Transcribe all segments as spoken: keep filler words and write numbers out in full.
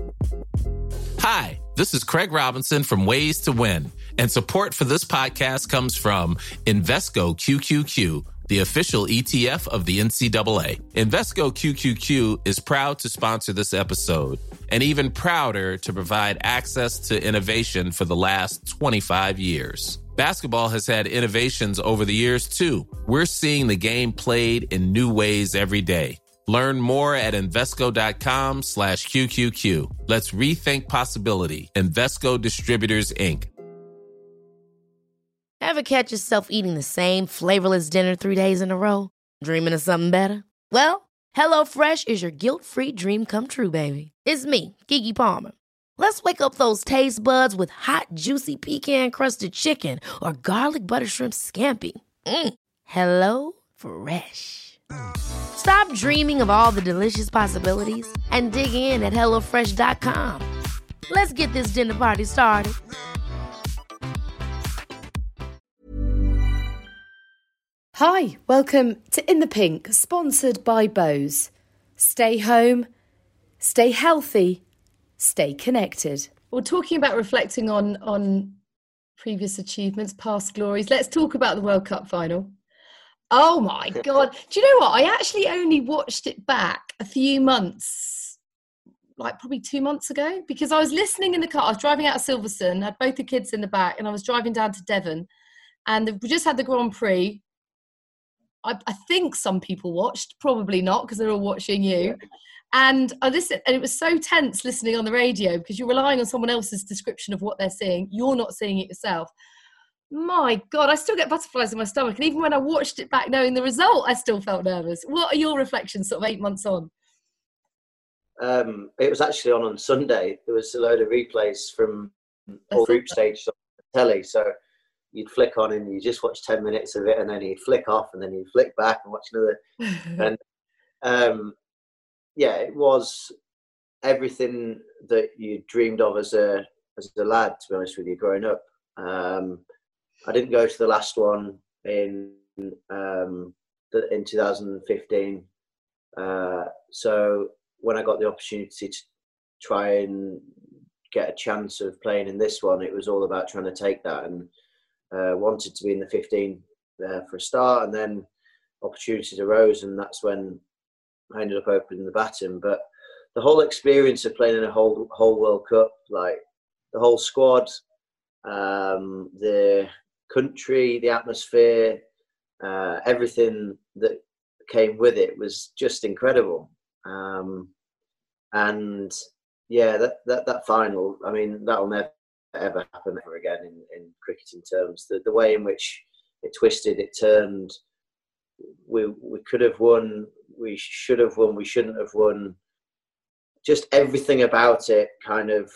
Hi, this is Craig Robinson from Ways to Win, and support for this podcast comes from Invesco Q Q Q, the official E T F of the N C double A. Invesco Q Q Q is proud to sponsor this episode, and even prouder to provide access to innovation for the last twenty-five years. Basketball has had innovations over the years, too. We're seeing the game played in new ways every day. Learn more at Invesco.com slash QQQ. Let's rethink possibility. Invesco Distributors, Incorporated. Ever catch yourself eating the same flavorless dinner three days in a row? Dreaming of something better? Well, HelloFresh is your guilt-free dream come true, baby. It's me, Keke Palmer. Let's wake up those taste buds with hot, juicy pecan-crusted chicken or garlic butter shrimp scampi. Mm. Hello Fresh. Stop dreaming of all the delicious possibilities and dig in at hello fresh dot com. Let's get this dinner party started. Hi, welcome to In the Pink, sponsored by Bose. Stay home, stay healthy, stay connected. Well, talking about reflecting on, on previous achievements, past glories, let's talk about the World Cup final. Oh my God. Do you know what? I actually only watched it back a few months, like probably two months ago, because I was listening in the car. I was driving out of Silverstone, had both the kids in the back, and I was driving down to Devon. And we just had the Grand Prix. I, I think some people watched, probably not, because they're all watching you. And I listened, and it was so tense listening on the radio because you're relying on someone else's description of what they're seeing. You're not seeing it yourself. My God, I still get butterflies in my stomach. And even when I watched it back knowing the result, I still felt nervous. What are your reflections sort of eight months on? Um, it was actually on on Sunday. There was a load of replays from all group stages on the telly. So you'd flick on and you just watch ten minutes of it, and then you'd flick off and then you'd flick back and watch another. and um, yeah, it was everything that you dreamed of as a as a lad, to be honest with you, growing up. Um, I didn't go to the last one in um, in two thousand fifteen. Uh, so when I got the opportunity to try and get a chance of playing in this one, it was all about trying to take that, and uh, wanted to be in the fifteen uh, for a start, and then opportunities arose, and that's when I ended up opening the baton. But the whole experience of playing in a whole whole World Cup, like the whole squad, um, the country, the atmosphere, uh, everything that came with it was just incredible. Um, and yeah, that, that, that final, I mean, that'll never ever happen ever again in, in cricketing terms. The, the way in which it twisted, it turned, we we could have won, we should have won, we shouldn't have won. Just everything about it kind of,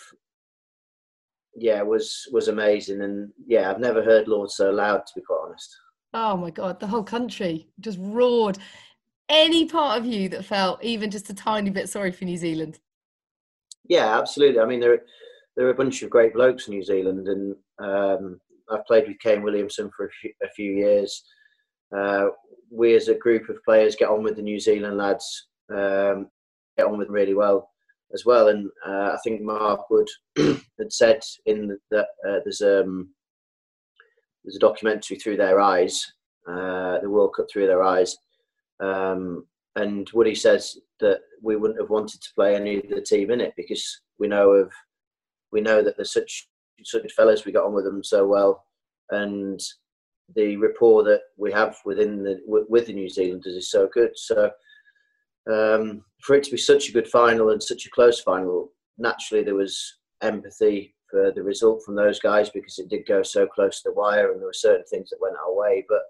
yeah, was was amazing. And yeah, I've never heard Lord so loud, to be quite honest. Oh my God, the whole country just roared. Any part of you that felt even just a tiny bit sorry for New Zealand? Yeah, absolutely. I mean, there, there are a bunch of great blokes in New Zealand, and um, I've played with Kane Williamson for a few, a few years. Uh, we as a group of players get on with the New Zealand lads, um, get on with them really well as well. And uh, I think Mark Wood had said in that uh, there's um there's a documentary Through Their Eyes, uh, the World Cup Through Their Eyes, um, and Woody says that we wouldn't have wanted to play any of the team in it because we know of we know that there's such such good fellas, we got on with them so well, and the rapport that we have within the with the New Zealanders is so good. So um, for it to be such a good final and such a close final, naturally there was empathy for the result from those guys because it did go so close to the wire, and there were certain things that went our way. But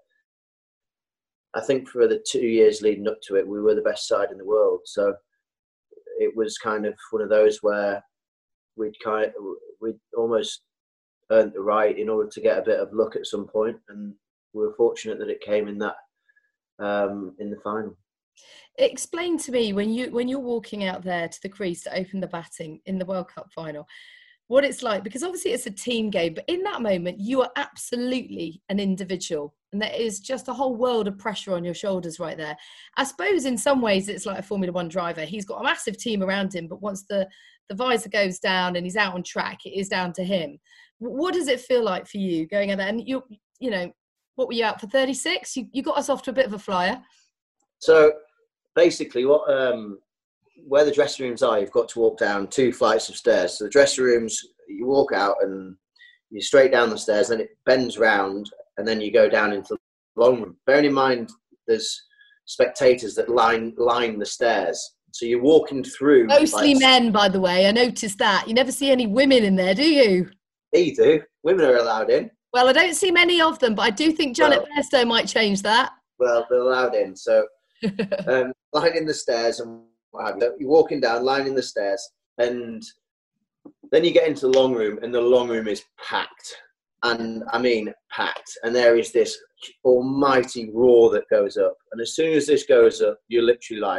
I think for the two years leading up to it, we were the best side in the world. So it was kind of one of those where we'd kind of, we'd almost earned the right in order to get a bit of luck at some point, and we were fortunate that it came in that um, in the final. Explain to me, when you when you're walking out there to the crease to open the batting in the World Cup final, what it's like, because obviously it's a team game, but in that moment you are absolutely an individual, and there is just a whole world of pressure on your shoulders right there. I suppose in some ways it's like a Formula One driver. He's got a massive team around him, but once the the visor goes down and he's out on track, it is down to him. What does it feel like for you going out there? And you, you know, what were you out for, thirty-six? You, you got us off to a bit of a flyer. So basically, what um, where the dressing rooms are, you've got to walk down two flights of stairs. So the dressing rooms, you walk out and you're straight down the stairs, then it bends round, and then you go down into the long room. Bearing in mind, there's spectators that line line the stairs. So you're walking through. Mostly like, men, by the way. I noticed that. You never see any women in there, do you? You do. Women are allowed in. Well, I don't see many of them, but I do think Janet well, Bairstow might change that. Well, they're allowed in. So um, lining the stairs and what have you. You're walking down, lining the stairs, and then you get into the long room, and the long room is packed. And I mean packed. And there is this almighty roar that goes up. And as soon as this goes up, you're literally like,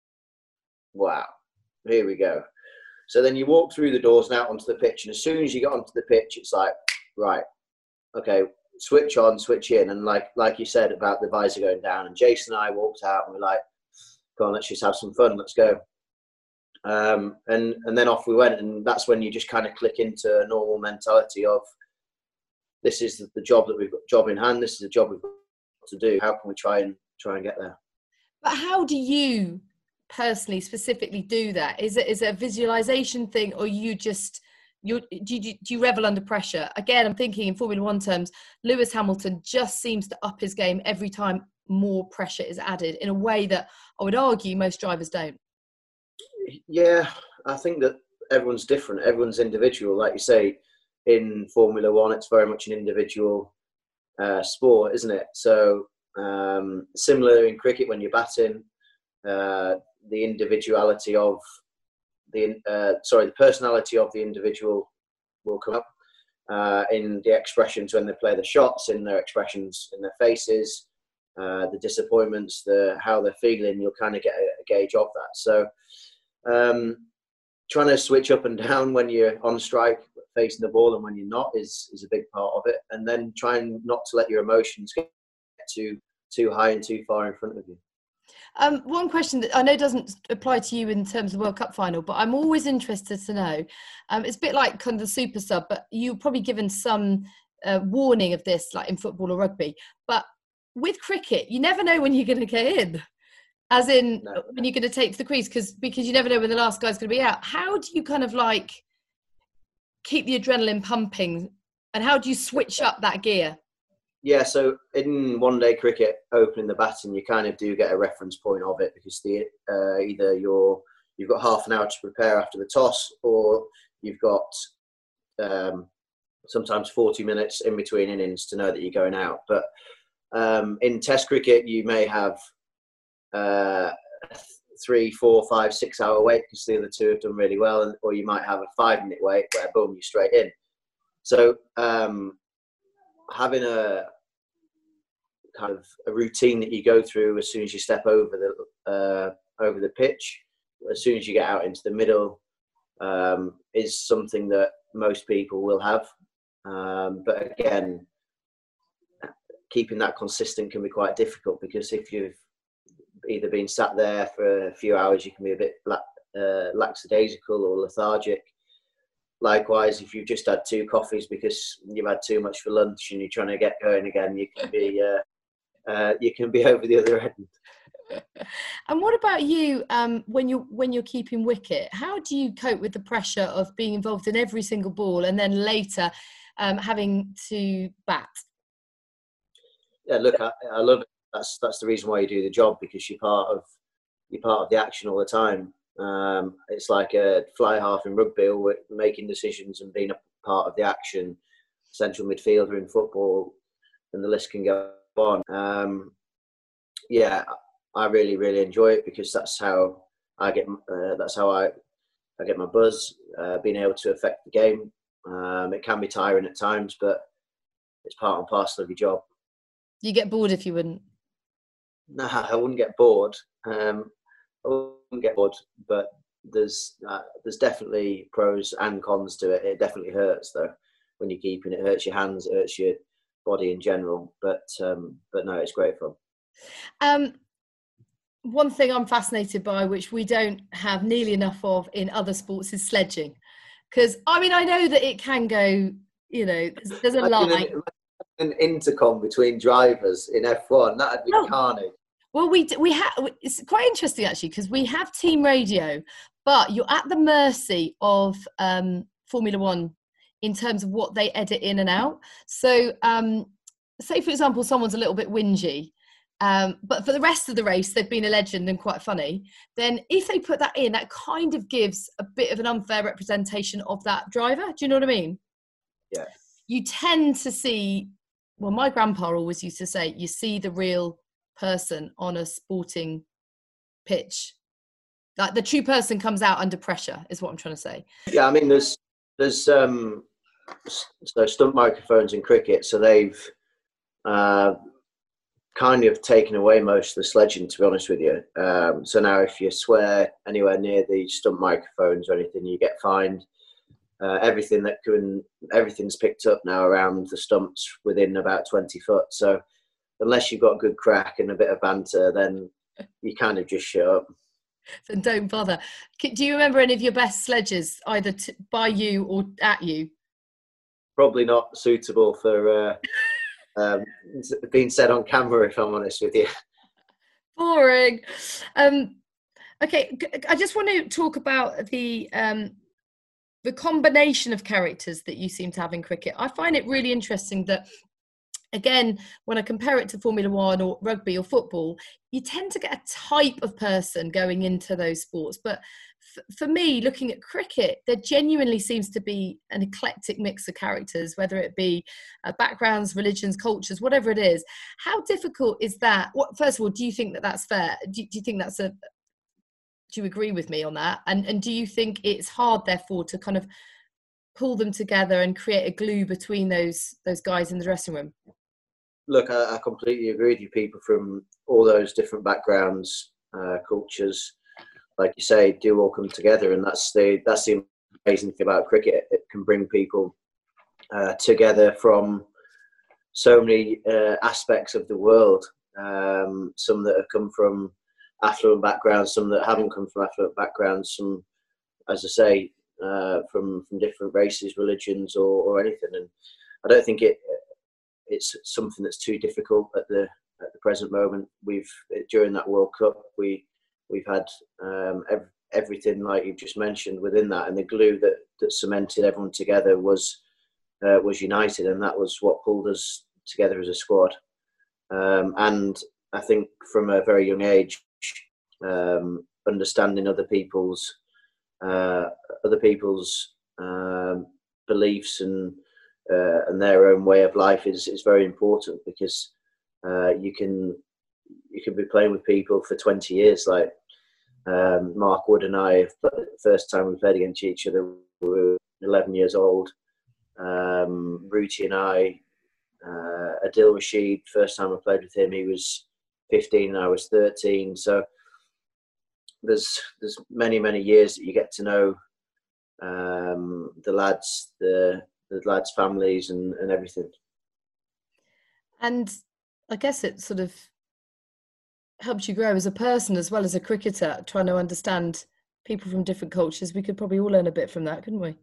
wow, here we go. So then you walk through the doors and out onto the pitch. And as soon as you get onto the pitch, it's like, right, okay, switch on, switch in. And like like you said about the visor going down. And Jason and I walked out and we're like, go on, let's just have some fun. Let's go. Um, and, and then off we went. And that's when you just kind of click into a normal mentality of, this is the job that we've got, job in hand. This is the job we've got to do. How can we try and try and get there? But how do you personally, specifically do that? Is it is it a visualization thing, or you just you do you, do you revel under pressure? Again, I'm thinking in Formula One terms, Lewis Hamilton just seems to up his game every time more pressure is added in a way that I would argue most drivers don't. Yeah, I think that everyone's different. Everyone's individual, like you say. In Formula One, it's very much an individual uh, sport, isn't it? So um, similar in cricket when you're batting, uh, the individuality of the uh, sorry, the personality of the individual will come up uh, in the expressions when they play the shots, in their expressions in their faces, uh, the disappointments, the how they're feeling. You'll kind of get a, a gauge of that. So um, trying to switch up and down when you're on strike, facing the ball, and when you're not is is a big part of it. And then trying not to let your emotions get too too high and too far in front of you. Um, one question that I know doesn't apply to you in terms of the World Cup final, but I'm always interested to know. Um, it's a bit like kind of the super sub, but you've probably given some uh, warning of this, like in football or rugby. But with cricket, you never know when you're going to get in. As in, no. when you're going to take to the crease, because because you never know when the last guy's going to be out. How do you kind of like keep the adrenaline pumping, and how do you switch up that gear? Yeah, so in one-day cricket, opening the batting, you kind of do get a reference point of it, because the uh, either you're you've got half an hour to prepare after the toss, or you've got um, sometimes forty minutes in between innings to know that you're going out. But um, in Test cricket, you may have uh, three, four, five, six hour wait because the other two have done really well, and, or you might have a five minute wait where boom, you're straight in. So um, having a kind of a routine that you go through as soon as you step over the uh, over the pitch, as soon as you get out into the middle, um, is something that most people will have. Um, but again, keeping that consistent can be quite difficult, because if you've either been sat there for a few hours, you can be a bit uh, lackadaisical or lethargic. Likewise, if you've just had two coffees because you've had too much for lunch and you're trying to get going again, you can be uh, uh, you can be over the other end. And what about you um, when you're when you're keeping wicket? How do you cope with the pressure of being involved in every single ball and then later um, having to bat? Yeah, look, I, I love it. That's that's the reason why you do the job, because you're part of you're part of the action all the time. Um, it's like a fly half in rugby, or making decisions and being a part of the action. Central midfielder in football, and the list can go on. Um, yeah, I really really enjoy it, because that's how I get uh, that's how I I get my buzz. Uh, being able to affect the game. Um, it can be tiring at times, but it's part and parcel of your job. You get bored if you wouldn't. No, I wouldn't get bored. Um, I wouldn't get bored, but there's uh, there's definitely pros and cons to it. It definitely hurts though when you're keeping. It hurts your hands, it hurts your body in general. But um, but no, it's great fun. Um, one thing I'm fascinated by, which we don't have nearly enough of in other sports, is sledging. Because, I mean, I know that it can go, you know, there's, there's a line. An, an intercom between drivers in F one, that'd be oh. carnage. Well, we we have. It's quite interesting actually, because we have team radio, but you're at the mercy of um, Formula One in terms of what they edit in and out. So, um, say for example, someone's a little bit whingy, um, but for the rest of the race they've been a legend and quite funny. Then, if they put that in, that kind of gives a bit of an unfair representation of that driver. Do you know what I mean? Yeah. You tend to see. Well, my grandpa always used to say, "You see the real person on a sporting pitch, like the true person comes out under pressure," is what I'm trying to say. Yeah, I mean, there's there's um so stunt microphones in cricket, so they've uh kind of taken away most of the sledging, to be honest with you. Um so now if you swear anywhere near the stunt microphones or anything, you get fined. Uh, everything that can everything's picked up now around the stumps within about twenty foot, so unless you've got good crack and a bit of banter, then you kind of just shut up. Then don't bother. Do you remember any of your best sledges, either t- by you or at you? Probably not suitable for uh, um, being said on camera, if I'm honest with you. Boring. Um, okay, I just want to talk about the um, the combination of characters that you seem to have in cricket. I find it really interesting that, again, when I compare it to Formula One or rugby or football, you tend to get a type of person going into those sports. But f- for me, looking at cricket, there genuinely seems to be an eclectic mix of characters, whether it be uh, backgrounds, religions, cultures, whatever it is. How difficult is that? What, first of all, do you think that that's fair? Do, do you think that's a... Do you agree with me on that? And and do you think it's hard, therefore, to kind of pull them together and create a glue between those those guys in the dressing room? Look, I, I completely agree with you. People from all those different backgrounds, uh, cultures, like you say, do all come together, and that's the that's the amazing thing about cricket. It can bring people uh, together from so many uh, aspects of the world. Um, some that have come from affluent backgrounds, some that haven't come from affluent backgrounds, some, as I say, uh, from from different races, religions, or, or anything. And I don't think it it's something that's too difficult at the at the present moment. We've during that World Cup, we we've had um, ev- everything like you've just mentioned within that, and the glue that that cemented everyone together was uh, was United, and that was what pulled us together as a squad. Um, and I think from a very young age, um, understanding other people's uh, other people's um, beliefs and uh, and their own way of life is, is very important, because uh, you can you can be playing with people for twenty years. Like um, Mark Wood and I, the first time we played against each other, we were eleven years old. Um, Ruti and I, uh, Adil Rashid, first time I played with him, he was fifteen and I was thirteen. So there's there's many many years that you get to know um, the lads, the the lads' families, and, and everything. And I guess it sort of helps you grow as a person as well as a cricketer, trying to understand people from different cultures. We could probably all learn a bit from that, couldn't we?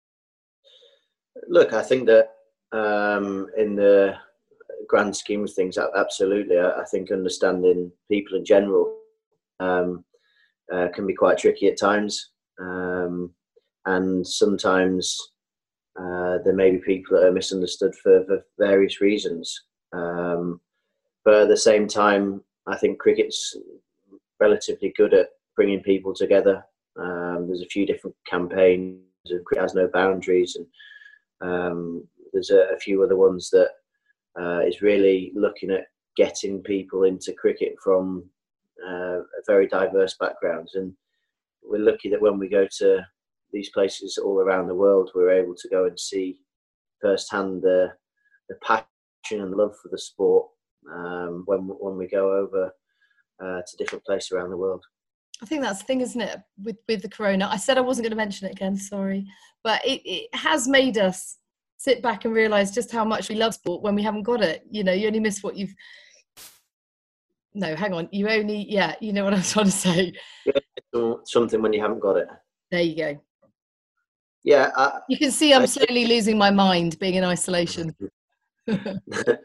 Look, I think that um, in the grand scheme of things, absolutely. I, I think understanding people in general um, uh, can be quite tricky at times. Um, and sometimes uh, there may be people that are misunderstood for, for various reasons. Um, but at the same time, I think cricket's relatively good at bringing people together. Um, there's a few different campaigns. Cricket has no boundaries, and um, there's a, a few other ones that uh, is really looking at getting people into cricket from uh, very diverse backgrounds. And we're lucky that when we go to these places all around the world, we're able to go and see firsthand the the passion and love for the sport um, when when we go over uh, to different places around the world. I think that's the thing, isn't it, with, with the corona? I said I wasn't going to mention it again, sorry. But it, it has made us sit back and realise just how much we love sport when we haven't got it. You know, you only miss what you've no, hang on. You only, yeah, you know what I'm trying to say. Yeah, something when you haven't got it. There you go. Yeah. I, you can see I'm I, slowly losing my mind being in isolation. I,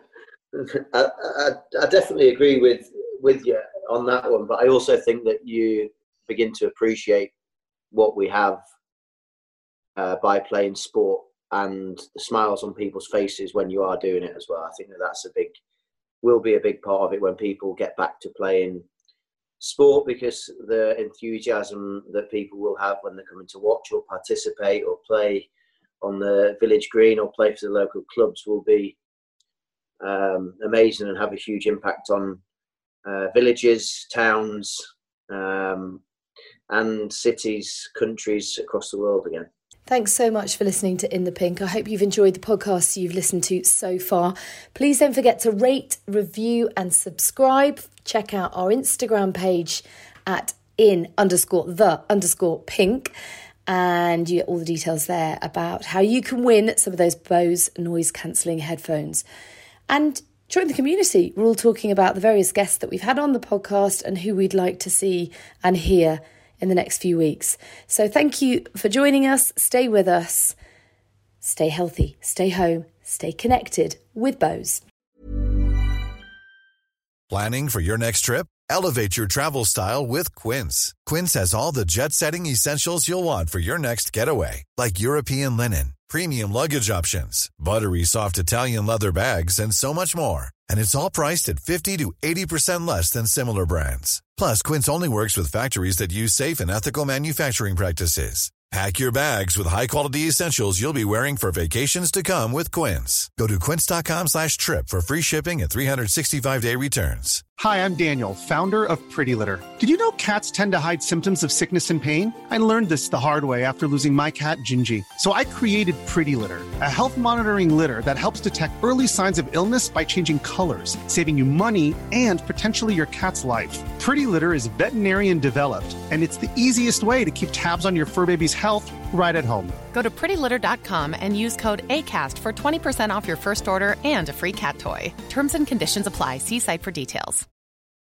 I, I definitely agree with, with you on that one, but I also think that you begin to appreciate what we have uh, by playing sport and the smiles on people's faces when you are doing it as well. I think that that's a big, will be a big part of it when people get back to playing sport, because the enthusiasm that people will have when they're coming to watch or participate or play on the village green or play for the local clubs will be um, amazing and have a huge impact on uh, villages, towns, um, and cities, countries across the world again. Thanks so much for listening to In the Pink. I hope you've enjoyed the podcast you've listened to so far. Please don't forget to rate, review and subscribe. Check out our Instagram page at in underscore the underscore pink. And you get all the details there about how you can win some of those Bose noise cancelling headphones. And join the community. We're all talking about the various guests that we've had on the podcast and who we'd like to see and hear in the next few weeks. So thank you for joining us. Stay with us. Stay healthy, stay home, stay connected with Bose. Planning for your next trip? Elevate your travel style with Quince. Quince has all the jet-setting essentials you'll want for your next getaway, like European linen, premium luggage options, buttery soft Italian leather bags, and so much more. And it's all priced at fifty to eighty percent less than similar brands. Plus, Quince only works with factories that use safe and ethical manufacturing practices. Pack your bags with high-quality essentials you'll be wearing for vacations to come with Quince. Go to quince.com slash trip for free shipping and three sixty-five day returns. Hi, I'm Daniel, founder of Pretty Litter. Did you know cats tend to hide symptoms of sickness and pain? I learned this the hard way after losing my cat, Gingy. So I created Pretty Litter, a health monitoring litter that helps detect early signs of illness by changing colors, saving you money and potentially your cat's life. Pretty Litter is veterinarian developed, and it's the easiest way to keep tabs on your fur baby's health right at home. Go to pretty litter dot com and use code ACAST for twenty percent off your first order and a free cat toy. Terms and conditions apply. See site for details.